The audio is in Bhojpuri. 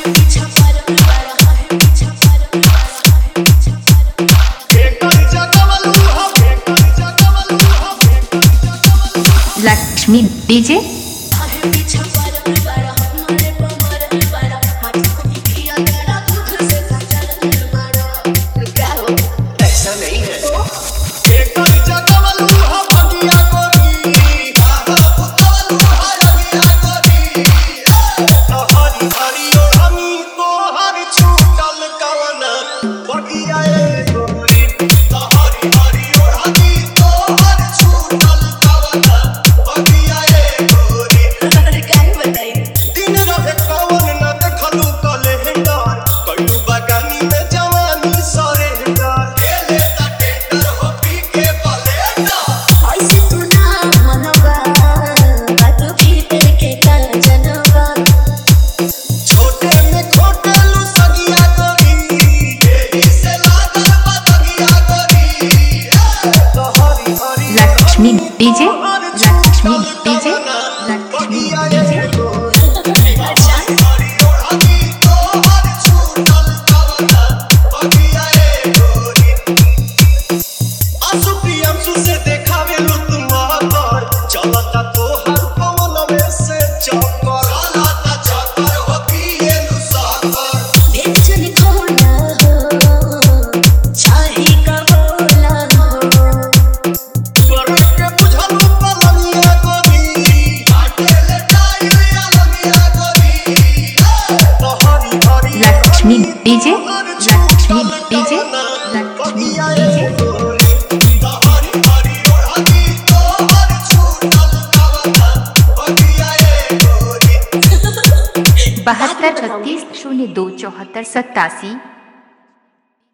Lakshmi DJ Lakshmi DJ Lakshmi DJ Lakshmi DJ 理解，你理解，你理解。72 36 02 74 87